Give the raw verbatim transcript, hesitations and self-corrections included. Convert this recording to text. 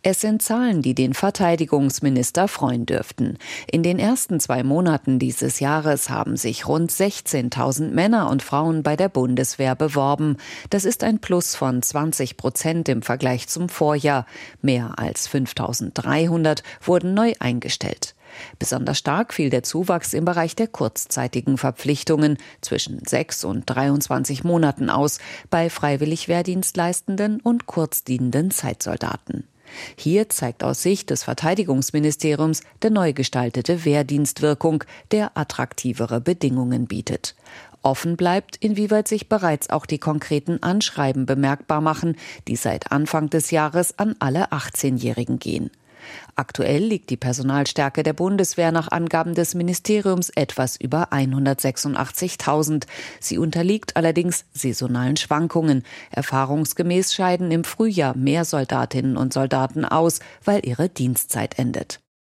Es sind Zahlen, die den Verteidigungsminister freuen dürften. In den ersten zwei Monaten dieses Jahres haben sich rund sechzehntausend Männer und Frauen bei der Bundeswehr beworben. Das ist ein Plus von zwanzig Prozent im Vergleich zum Vorjahr. Mehr als fünftausenddreihundert wurden neu eingestellt. Besonders stark fiel der Zuwachs im Bereich der kurzzeitigen Verpflichtungen zwischen sechs und dreiundzwanzig Monaten aus, bei freiwillig Wehrdienstleistenden und kurzdienenden Zeitsoldaten. Hier zeigt aus Sicht des Verteidigungsministeriums der neu gestaltete Wehrdienst Wirkung, der attraktivere Bedingungen bietet. Offen bleibt, inwieweit sich bereits auch die konkreten Anschreiben bemerkbar machen, die seit Anfang des Jahres an alle achtzehnjährigen gehen. Aktuell liegt die Personalstärke der Bundeswehr nach Angaben des Ministeriums etwas über hundertsechsundachtzigtausend. Sie unterliegt allerdings saisonalen Schwankungen. Erfahrungsgemäß scheiden im Frühjahr mehr Soldatinnen und Soldaten aus, weil ihre Dienstzeit endet.